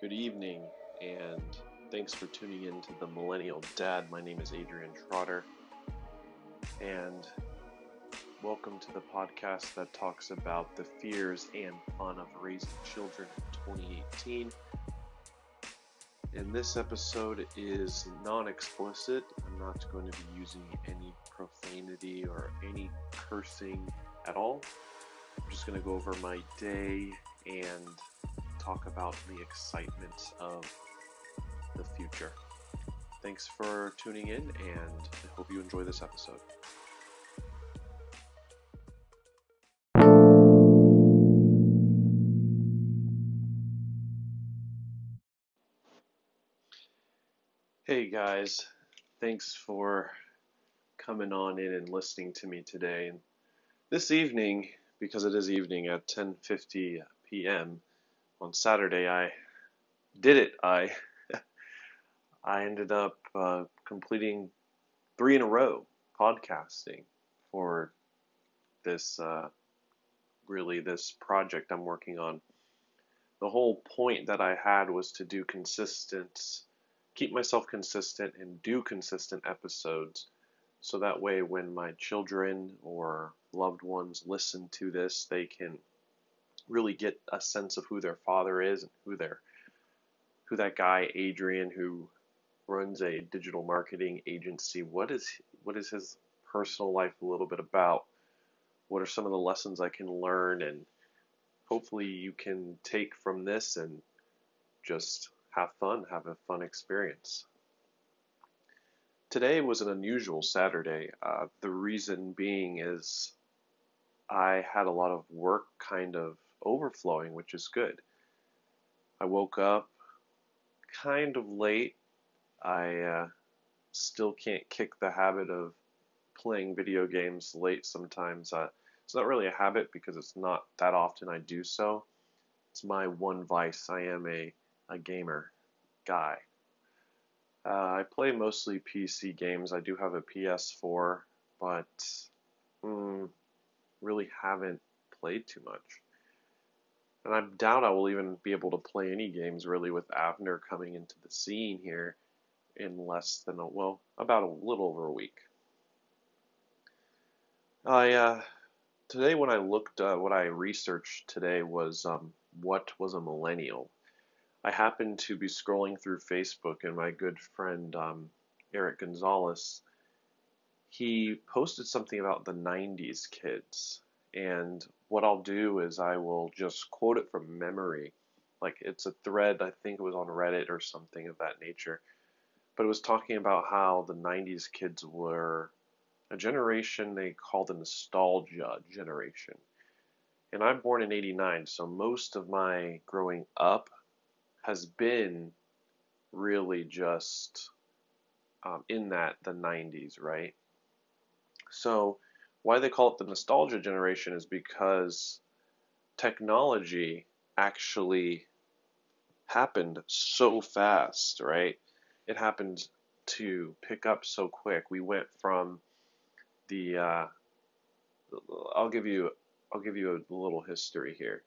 Good evening, and thanks for tuning in to the Millennial Dad. My name is Adrian Trotter, and welcome to the podcast that talks about the fears and fun of raising children in 2018. And this episode is non-explicit. I'm not going to be using any profanity or any cursing at all. I'm just going to go over my day and talk about the excitement of the future. Thanks for tuning in, and I hope you enjoy this episode. Hey guys, thanks for coming on in and listening to me today. And this evening, because it is evening at 10:50 p.m. on Saturday, I ended up completing 3 in a row podcasting for this this project I'm working on. The whole point that I had was to keep myself consistent and do consistent episodes, so that way when my children or loved ones listen to this, they can really get a sense of who their father is and who that guy Adrian, who runs a digital marketing agency, what is his personal life a little bit about? What are some of the lessons I can learn? And hopefully you can take from this and just have a fun experience. Today was an unusual Saturday. The reason being is I had a lot of work kind of overflowing, which is good. I woke up kind of late. I still can't kick the habit of playing video games late sometimes. It's not really a habit because it's not that often I do so. It's my one vice. I am a gamer guy. I play mostly PC games. I do have a PS4, but really haven't played too much. And I doubt I will even be able to play any games really with Avner coming into the scene here in less than about a little over a week. Today when I looked, what I researched today was what was a millennial. I happened to be scrolling through Facebook, and my good friend Eric Gonzalez, he posted something about the 90s kids. And what I'll do is I will just quote it from memory. Like, it's a thread, I think it was on Reddit or something of that nature. But it was talking about how the 90s kids were a generation they called the nostalgia generation. And I'm born in 89, so most of my growing up has been really just in the 90s, right? So why they call it the nostalgia generation is because technology actually happened so fast, right? It happened to pick up so quick. We went from I'll give you a little history here.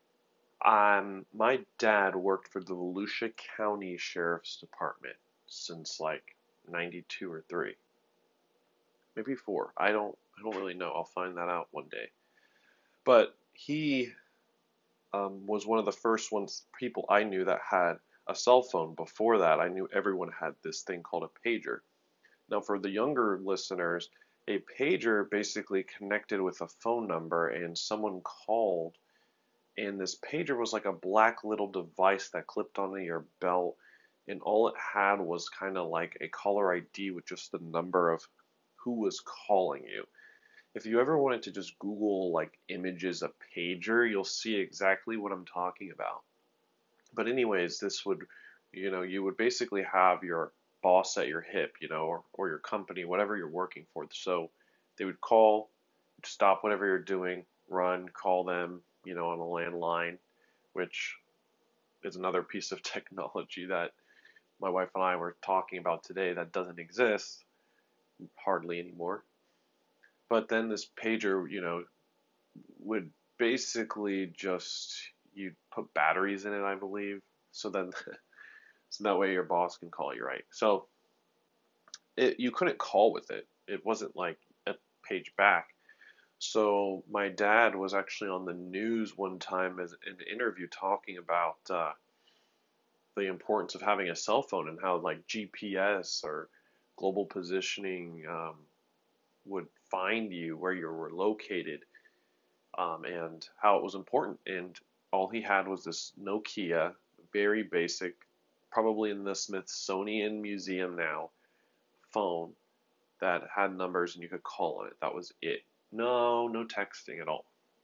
My dad worked for the Volusia County Sheriff's Department since like 92 or 3, maybe 4. I don't really know. I'll find that out one day. But he was one of the first people I knew that had a cell phone. Before that, I knew everyone had this thing called a pager. Now, for the younger listeners, a pager basically connected with a phone number, and someone called, and this pager was like a black little device that clipped onto your belt, and all it had was kind of like a caller ID with just the number of who was calling you. If you ever wanted to just Google like images of pager, you'll see exactly what I'm talking about. But anyways, you would basically have your boss at your hip, or your company, whatever you're working for. So they would call, stop whatever you're doing, run, call them, on a landline, which is another piece of technology that my wife and I were talking about today that doesn't exist hardly anymore. But then this pager, would basically just, you'd put batteries in it, I believe, So then, so that way your boss can call you, right? So you couldn't call with it. It wasn't like a page back. So my dad was actually on the news one time as an interview talking about the importance of having a cell phone and how like GPS or global positioning would find you where you were located, and how it was important. And all he had was this Nokia, very basic, probably in the Smithsonian Museum now, phone that had numbers and you could call on it. That was it. No texting at all.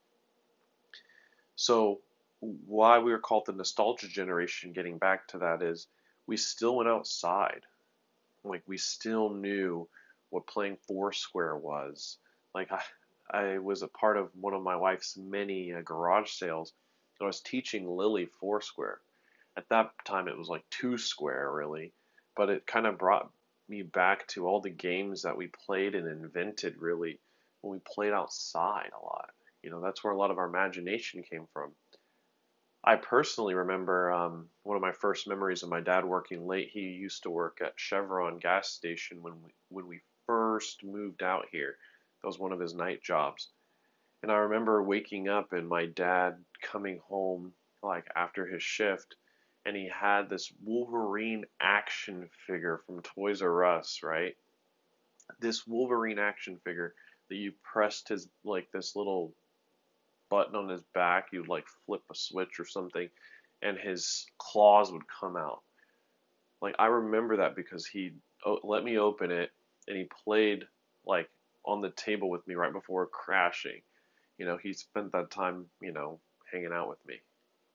So why we were called the nostalgia generation, getting back to that, is we still went outside. Like we still knew what playing Foursquare was. Like I was a part of one of my wife's many garage sales. I was teaching Lily Foursquare. At that time, it was like Two Square, really, but it kind of brought me back to all the games that we played and invented, really, when we played outside a lot. That's where a lot of our imagination came from. I personally remember one of my first memories of my dad working late. He used to work at Chevron gas station when we first moved out here. That was one of his night jobs. And I remember waking up and my dad coming home like after his shift, and he had this Wolverine action figure from Toys R Us, right? This Wolverine action figure that you pressed his like this little button on his back, you'd like flip a switch or something, and his claws would come out. Like I remember that because he let me open it, and he played like on the table with me right before crashing. He spent that time, hanging out with me.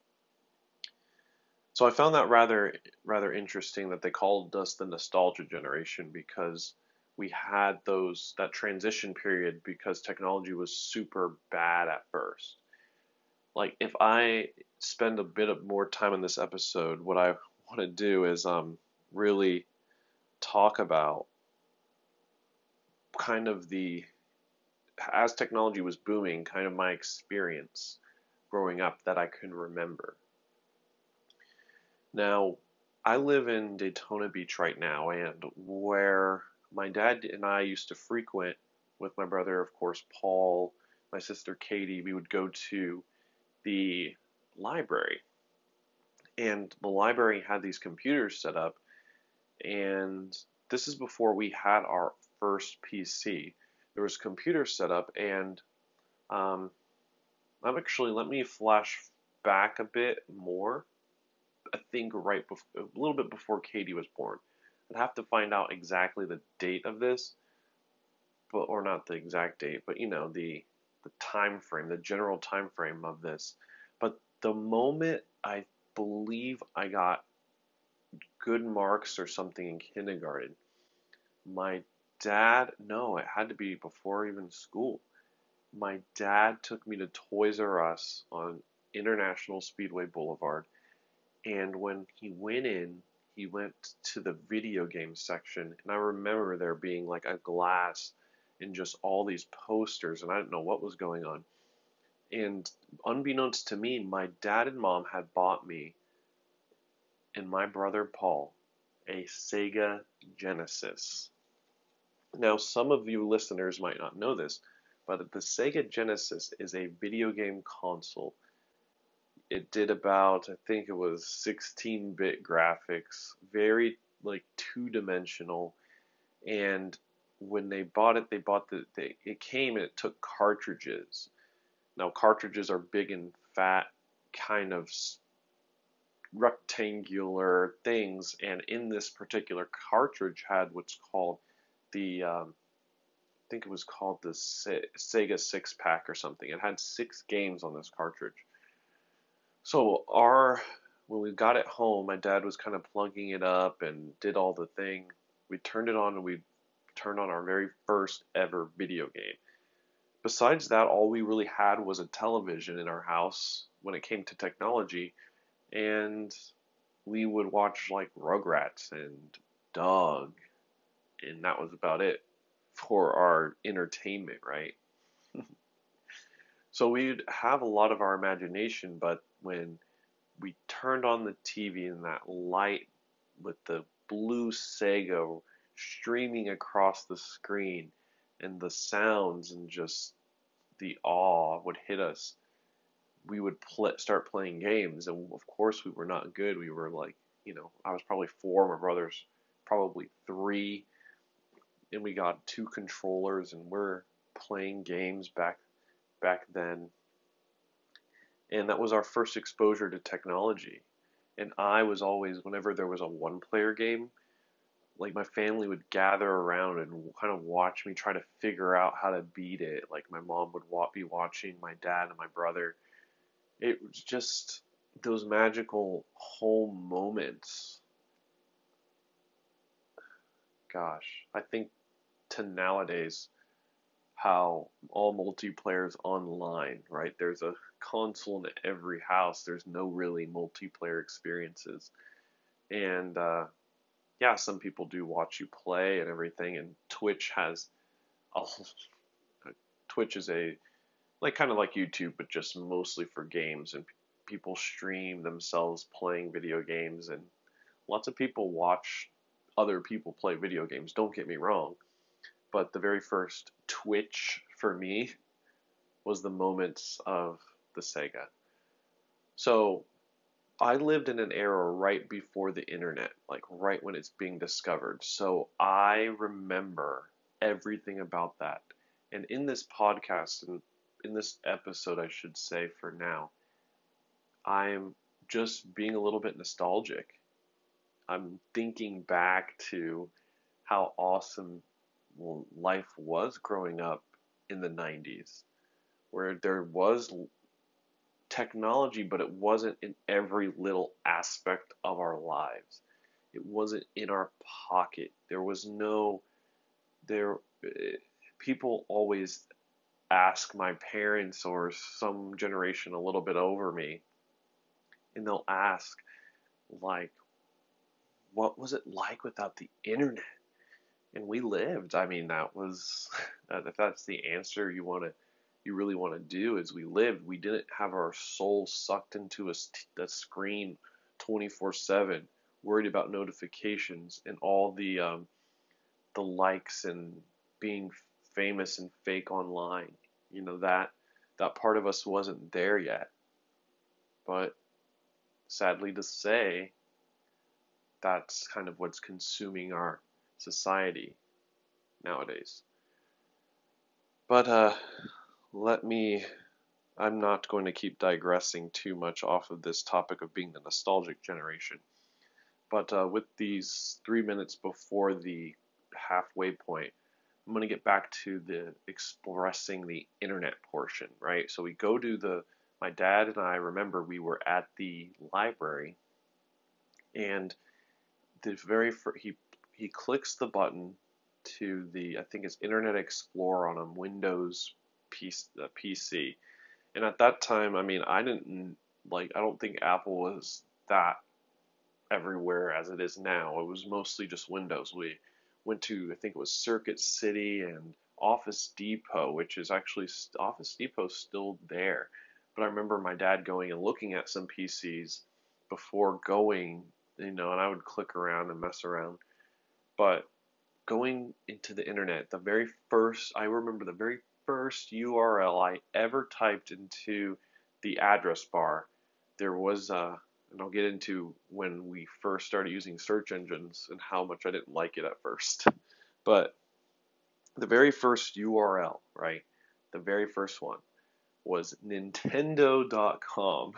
So I found that rather interesting that they called us the nostalgia generation, because we had that transition period because technology was super bad at first. Like if I spend a bit of more time in this episode, what I want to do is really talk about kind of as technology was booming, kind of my experience growing up that I can remember. Now, I live in Daytona Beach right now, and where my dad and I used to frequent with my brother, of course, Paul, my sister Katie, we would go to the library. And the library had these computers set up, and this is before we had our first PC. There was computers set up, and let me flash back a bit more. I think a little bit before Katie was born. I'd have to find out exactly the date of this, or not the exact date, but the time frame, the general time frame of this. But the moment I believe I got good marks or something in kindergarten, my dad, no, it had to be before even school. My dad took me to Toys R Us on International Speedway Boulevard, and when he went in, he went to the video game section, and I remember there being like a glass and just all these posters, and I didn't know what was going on. And unbeknownst to me, my dad and mom had bought me and my brother Paul a Sega Genesis. Now, some of you listeners might not know this, but the Sega Genesis is a video game console. It did about, I think it was 16-bit graphics, very like two-dimensional. And when they bought it, it came and it took cartridges. Now, cartridges are big and fat, kind of rectangular things, and in this particular cartridge had what's called I think it was called the Sega Six Pack or something. It had 6 games on this cartridge. So when we got it home, my dad was kind of plugging it up and did all the thing. We turned it on, and we turned on our very first ever video game. Besides that, all we really had was a television in our house when it came to technology, and we would watch like Rugrats and Doug, and that was about it for our entertainment, right? So we'd have a lot of our imagination, but when we turned on the TV and that light with the blue Sega streaming across the screen and the sounds and just the awe would hit us. We would start playing games, and of course we were not good. We were like, I was probably 4, my brother's probably 3, and we got 2 controllers, and we're playing games back then. And that was our first exposure to technology. And I was always, whenever there was a one-player game, like my family would gather around and kind of watch me try to figure out how to beat it. Like my mom would be watching my dad and my brother. It was just those magical home moments. Gosh, I think to nowadays how all multiplayer's online, right? There's a console in every house. There's no really multiplayer experiences. And yeah, some people do watch you play and everything. And Twitch is a like kind of like YouTube, but just mostly for games. And people stream themselves playing video games, and lots of people watch other people play video games. Don't get me wrong, but the very first Twitch for me was the moments of the Sega. So I lived in an era right before the internet, like right when it's being discovered. So I remember everything about that. And in this podcast, and in this episode, I should say for now, I'm just being a little bit nostalgic. I'm thinking back to how awesome life was growing up in the 90s, where there was technology, but it wasn't in every little aspect of our lives. It wasn't in our pocket. There was no there. People always ask my parents or some generation a little bit over me, and they'll ask, like, what was it like without the internet? And we lived. I mean, that was if that's the answer you really want to do, is we lived. We didn't have our soul sucked into a screen 24/7, worried about notifications and all the likes and being famous and fake online. That part of us wasn't there yet. But sadly to say, that's kind of what's consuming our society nowadays. But I'm not going to keep digressing too much off of this topic of being the nostalgic generation. But with these 3 minutes before the halfway point, I'm going to get back to the expressing the internet portion, right? So we go to my dad and I remember we were at the library, and the very first, he clicks the button to I think it's Internet Explorer on a Windows PC. And at that time, I mean, I don't think Apple was that everywhere as it is now. It was mostly just Windows. We went to, I think it was Circuit City and Office Depot, which is actually, Office Depot's still there. But I remember my dad going and looking at some PCs before going, and I would click around and mess around. But going into the internet, I remember the very first URL I ever typed into the address bar, there was, and I'll get into when we first started using search engines and how much I didn't like it at first. But the very first URL, right? The very first one was Nintendo.com.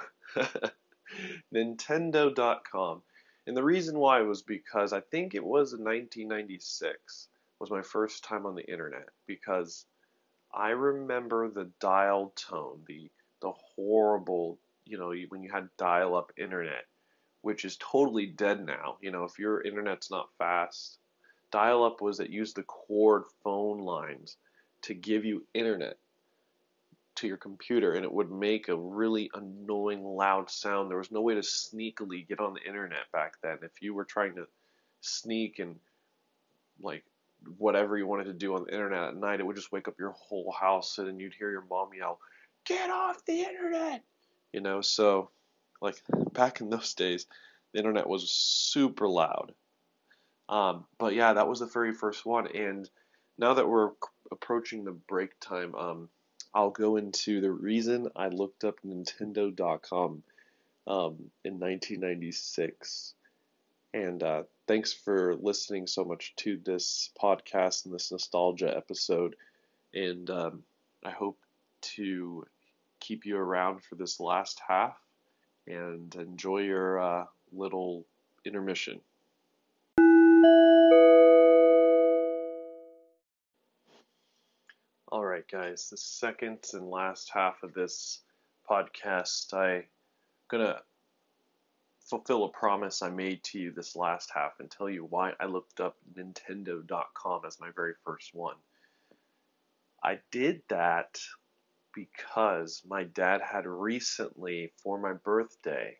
Nintendo.com. And the reason why was because I think it was in 1996 was my first time on the internet, because I remember the dial tone, the horrible, when you had dial-up internet, which is totally dead now. If your internet's not fast, dial-up was that used the cord phone lines to give you internet to your computer, and it would make a really annoying loud sound. There was no way to sneakily get on the internet back then. If you were trying to sneak and like whatever you wanted to do on the internet at night, it would just wake up your whole house, and then you'd hear your mom yell, "Get off the internet!" So Like back in those days, the internet was super loud. But yeah, that was the very first one. And now that we're approaching the break time, I'll go into the reason I looked up Nintendo.com in 1996. And thanks for listening so much to this podcast and this nostalgia episode. And I hope to keep you around for this last half and enjoy your little intermission. All right, guys, the second and last half of this podcast, I'm gonna fulfill a promise I made to you this last half and tell you why I looked up Nintendo.com as my very first one. I did that because my dad had recently, for my birthday,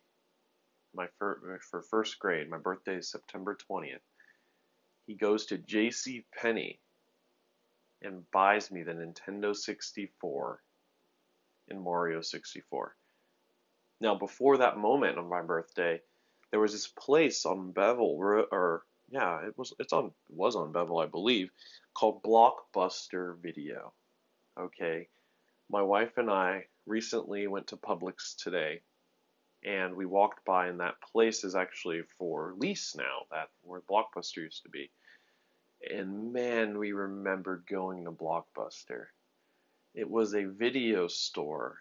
for first grade, my birthday is September 20th, he goes to J.C. Penney and buys me the Nintendo 64 and Mario 64. Now, before that moment of my birthday, there was this place on Bevel, it was on Bevel, I believe, called Blockbuster Video. Okay, my wife and I recently went to Publix today, and we walked by, and that place is actually for lease now, that where Blockbuster used to be. And man, we remembered going to Blockbuster. It was a video store.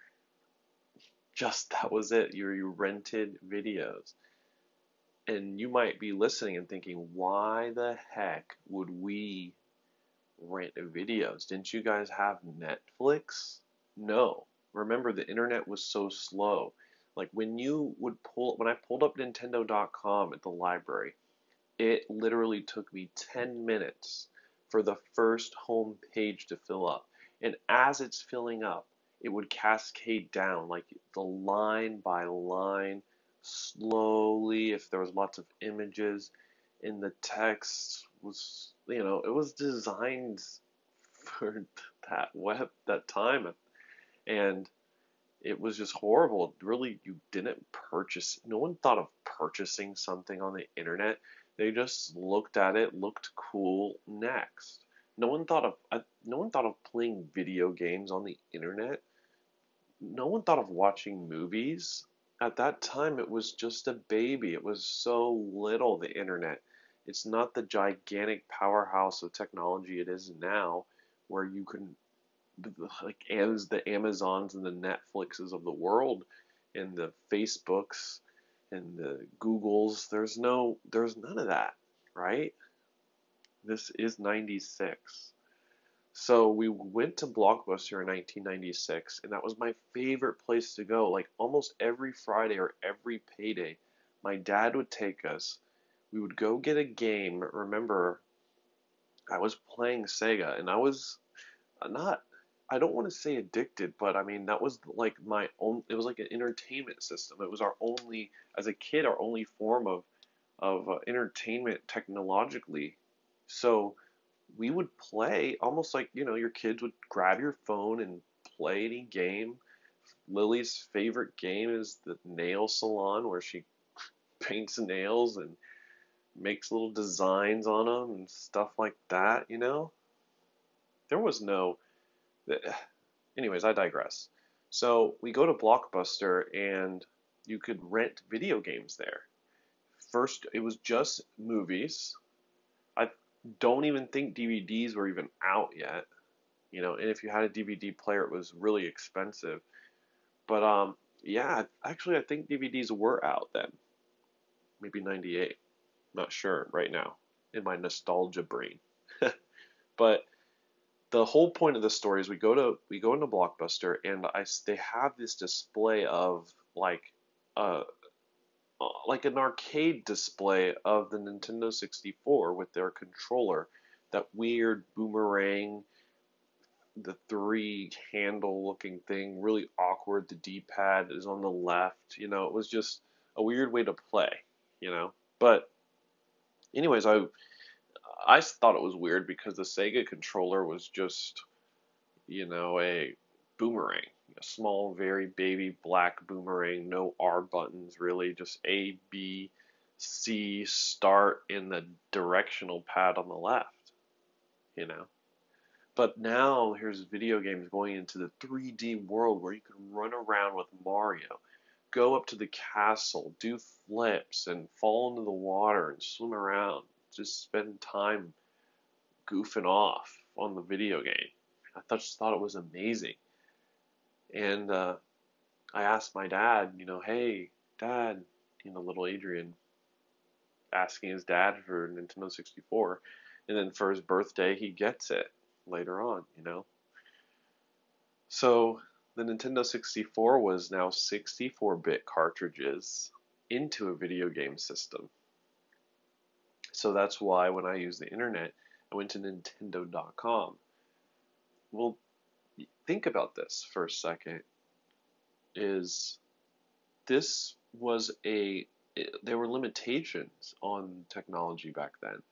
Just that was it. You rented videos. And you might be listening and thinking, why the heck would we rent videos? Didn't you guys have Netflix? No. Remember, the internet was so slow. Like when I pulled up Nintendo.com at the library, it literally took me 10 minutes for the first home page to fill up. And as it's filling up, it would cascade down, like the line by line, slowly, if there was lots of images. And the text was, it was designed for that time. And it was just horrible. Really, no one thought of purchasing something on the internet. They just looked at it, looked cool, next. No one thought of playing video games on the internet. No one thought of watching movies. At that time, it was just a baby. It was so little, the internet. It's not the gigantic powerhouse of technology it is now, where you can, like, as the Amazons and the Netflixes of the world, and the Facebooks and the Googles. There's none of that, right? This is 96. So we went to Blockbuster in 1996, and that was my favorite place to go. Like almost every Friday or every payday, my dad would take us. We would go get a game. Remember, I was playing Sega, and I was not, I don't want to say addicted, but I mean, that was like it was like an entertainment system. It was as a kid, our only form of entertainment technologically. So we would play almost like, your kids would grab your phone and play any game. Lily's favorite game is the nail salon, where she paints nails and makes little designs on them and stuff like that. There was no. Anyways, I digress. So we go to Blockbuster and you could rent video games there. First, it was just movies. I don't even think DVDs were even out yet. And if you had a DVD player, it was really expensive. But yeah, actually, I think DVDs were out then. Maybe 98. Not sure right now in my nostalgia brain. But the whole point of the story is we go into Blockbuster, and they have this display of like an arcade display of the Nintendo 64 with their controller, that weird boomerang, the three handle looking thing, really awkward. The D-pad is on the left. It was just a weird way to play. But anyways, I thought it was weird because the Sega controller was just, a boomerang. a small, very baby black boomerang, no R buttons really, just A, B, C, start, and the directional pad on the left, you know. But now here's video games going into the 3D world where you can run around with Mario, go up to the castle, do flips, and fall into the water and swim around. Just spend time goofing off on the video game. Just thought it was amazing. And I asked my dad, hey, Dad, little Adrian asking his dad for Nintendo 64. And then for his birthday, he gets it later on. So the Nintendo 64 was now 64-bit cartridges into a video game system. So that's why when I use the internet, I went to Nintendo.com. Well, think about this for a second. There were limitations on technology back then,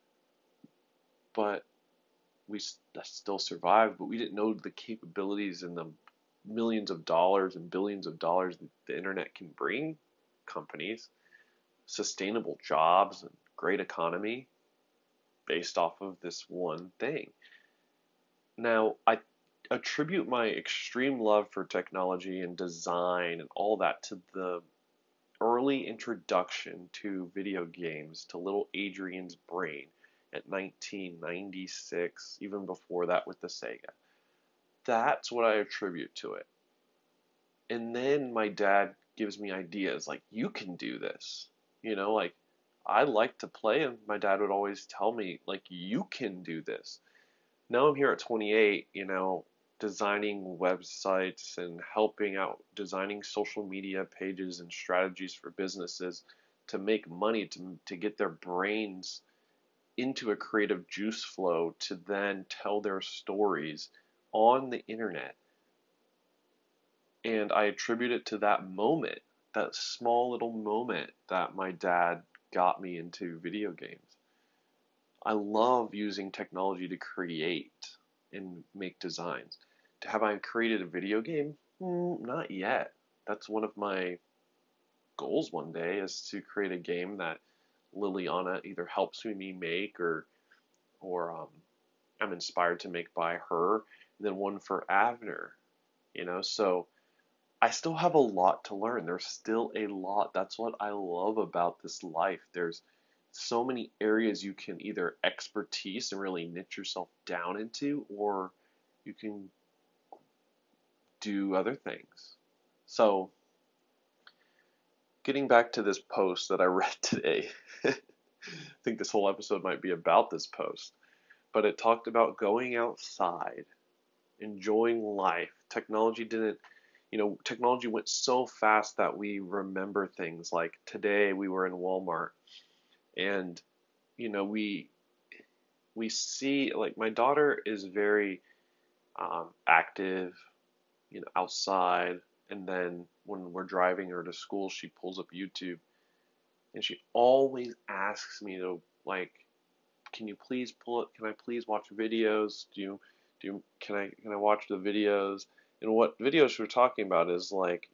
but we still survived, but we didn't know the capabilities and the millions of dollars and billions of dollars that the internet can bring companies, sustainable jobs and great economy based off of this one thing. Now, I attribute my extreme love for technology and design and all that to the early introduction to video games, to little Adrian's brain at 1996, even before that with the Sega. That's what I attribute to it. And then my dad gives me ideas like, you can do this. Like, I like to play, and my dad would always tell me, like, you can do this. Now I'm here at 28, designing websites and helping out, designing social media pages and strategies for businesses to make money, to get their brains into a creative juice flow to then tell their stories on the internet. And I attribute it to that moment, that small little moment that my dad got me into video games. I love using technology to create and make designs. Have I created a video game? Not yet. That's one of my goals one day, is to create a game that Liliana either helps me make or I'm inspired to make by her, and then one for Avner. So I still have a lot to learn. There's still a lot. That's what I love about this life. There's so many areas you can either expertise and really niche yourself down into, or you can do other things. So, getting back to this post that I read today, I think this whole episode might be about this post, but it talked about going outside, enjoying life. Technology went so fast that we remember things. Like today we were in Walmart, and we see, like, my daughter is very active, outside, and then when we're driving her to school, she pulls up YouTube, and she always asks me to, like, can I please watch videos? Can I watch the videos? And what videos we're talking about is, like,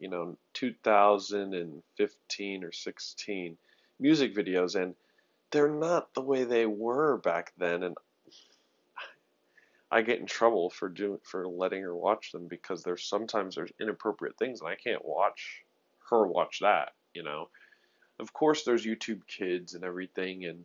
2015 or 16 music videos, and they're not the way they were back then, and I get in trouble for letting her watch them, because there's inappropriate things, and I can't watch her watch that. Of course, there's YouTube Kids and everything, and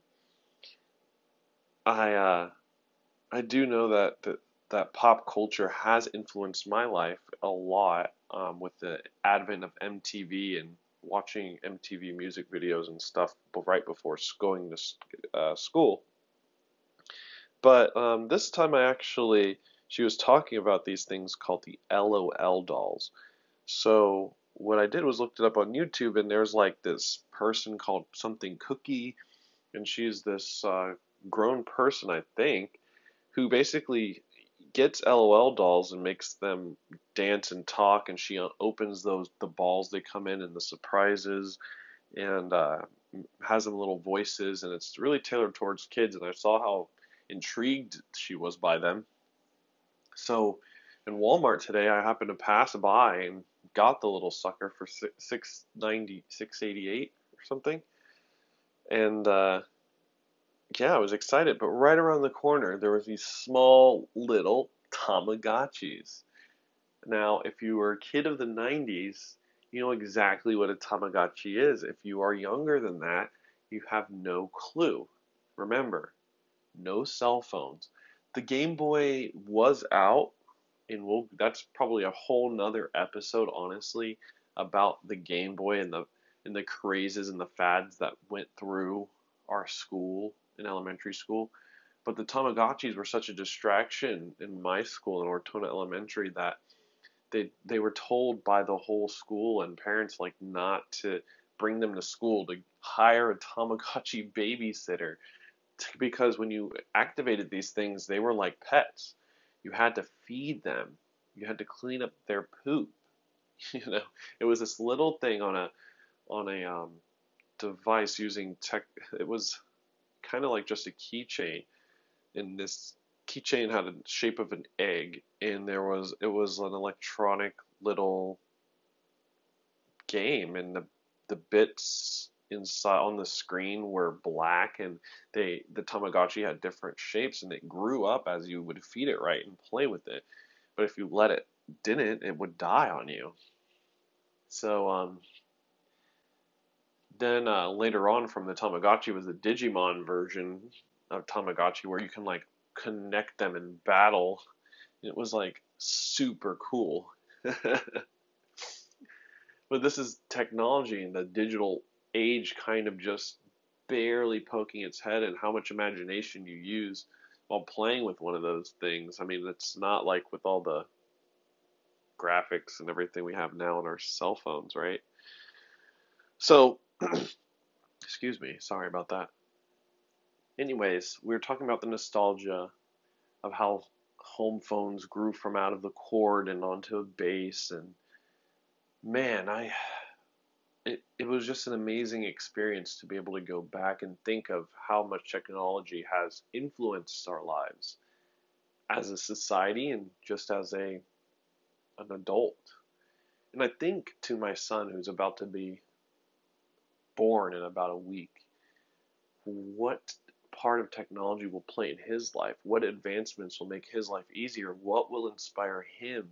I do know that pop culture has influenced my life a lot, with the advent of MTV and watching MTV music videos and stuff right before going to school. But this time she was talking about these things called the LOL dolls. So what I did was looked it up on YouTube, and there's like this person called something Cookie, and she's this grown person, I think, who basically gets LOL dolls and makes them dance and talk, and she opens the balls they come in and the surprises, and has them little voices, and it's really tailored towards kids, and I saw how intrigued she was by them. So In Walmart today, I happened to pass by and got the little sucker for 690, 688 or something. And yeah, I was excited. But right around the corner, there was these small little Tamagotchis. Now, if you were a kid of the 90s, you know exactly what a Tamagotchi is. If you are younger than that, you have no clue. Remember, no cell phones. The Game Boy was out, and that's probably a whole nother episode, honestly, about the Game Boy and the crazes and the fads that went through our school in elementary school. But the Tamagotchis were such a distraction in my school in Ortona Elementary that they were told by the whole school and parents like not to bring them to school, to hire a Tamagotchi babysitter, because when you activated these things, they were like pets. You had to feed them. You had to clean up their poop. You know, it was this little thing on a device using tech. It was kind of like just a keychain, and this keychain had a shape of an egg, and it was an electronic little game, and the bits inside on the screen were black, and the Tamagotchi had different shapes, and it grew up as you would feed it right and play with it. But if you let it didn't, it would die on you. So then later on from the Tamagotchi was the Digimon version of Tamagotchi where you can like connect them in battle. It was like super cool. But this is technology and the digital age kind of just barely poking its head, and how much imagination you use while playing with one of those things. I mean, it's not like with all the graphics and everything we have now on our cell phones, right? So, excuse me, sorry about that. Anyways, we were talking about the nostalgia of how home phones grew from out of the cord and onto a base, and man, it was just an amazing experience to be able to go back and think of how much technology has influenced our lives as a society and just as an adult. And I think to my son who's about to be born in about a week, what part of technology will play in his life? What advancements will make his life easier? What will inspire him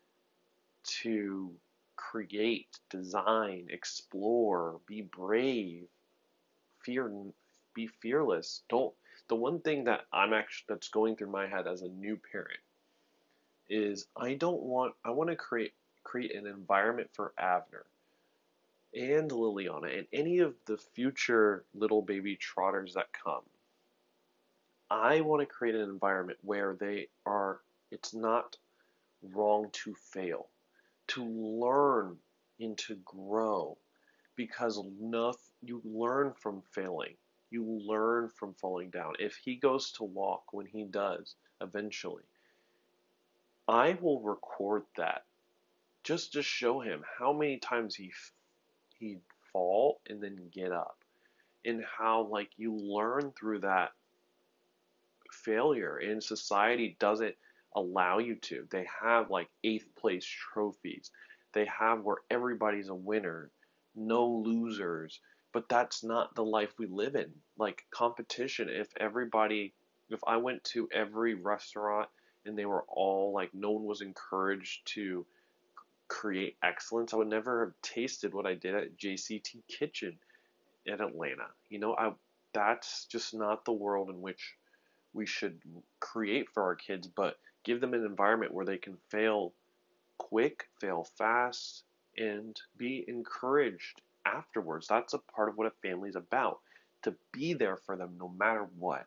to create, design, explore, be brave, fear, be fearless? Don't. The one thing that that's going through my head as a new parent is I want to create an environment for Avner and Liliana and any of the future little baby trotters that come. I want to create an environment where it's not wrong to fail, to learn and to grow, because enough you learn from failing. You learn from falling down. If he goes to walk, when he does eventually, I will record that just to show him how many times he'd fall and then get up, and how like you learn through that failure, and society doesn't allow you to. They have like eighth place trophies. They have where everybody's a winner, no losers. But that's not the life we live in. Like competition, if I went to every restaurant and they were all like, no one was encouraged to create excellence, I would never have tasted what I did at JCT Kitchen in Atlanta. That's just not the world in which we should create for our kids, but give them an environment where they can fail quick, fail fast, and be encouraged afterwards. That's a part of what a family is about, to be there for them no matter what.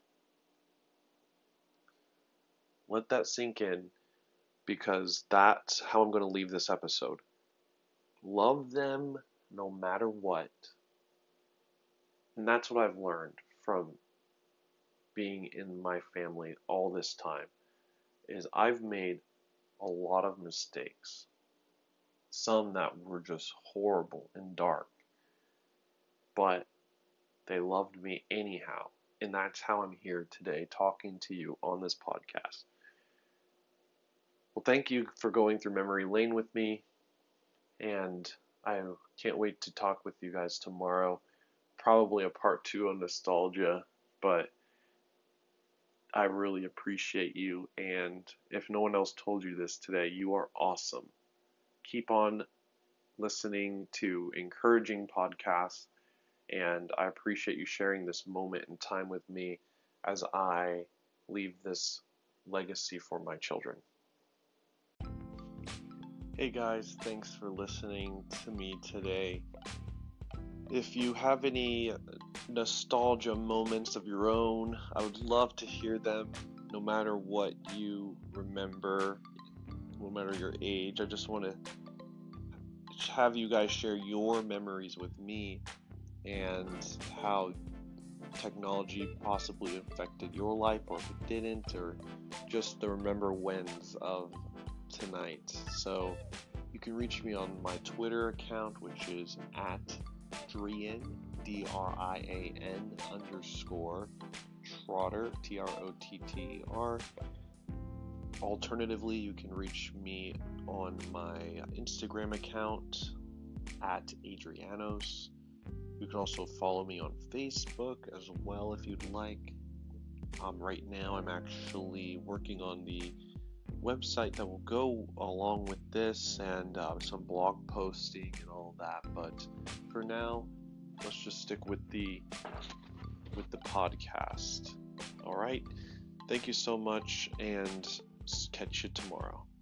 Let that sink in, because that's how I'm going to leave this episode. Love them no matter what. And that's what I've learned from being in my family all this time, is I've made a lot of mistakes. Some that were just horrible and dark. But they loved me anyhow. And that's how I'm here today talking to you on this podcast. Well, thank you for going through memory lane with me, and I can't wait to talk with you guys tomorrow. Probably a part 2 on nostalgia, but I really appreciate you, and if no one else told you this today, you are awesome. Keep on listening to encouraging podcasts, and I appreciate you sharing this moment in time with me as I leave this legacy for my children. Hey guys, thanks for listening to me today. If you have any nostalgia moments of your own, I would love to hear them, no matter what you remember, no matter your age. I just want to have you guys share your memories with me and how technology possibly affected your life, or if it didn't, or just the remember whens of tonight. So you can reach me on my Twitter account, which is at Drian, DRIAN _ Trotter, TROTTR. Alternatively, you can reach me on my Instagram account at Adrianos. You can also follow me on Facebook as well if you'd like. Right now I'm actually working on the website that will go along with this, and some blog posting and all that, but for now let's just stick with the podcast. All right, thank you so much, and catch you tomorrow.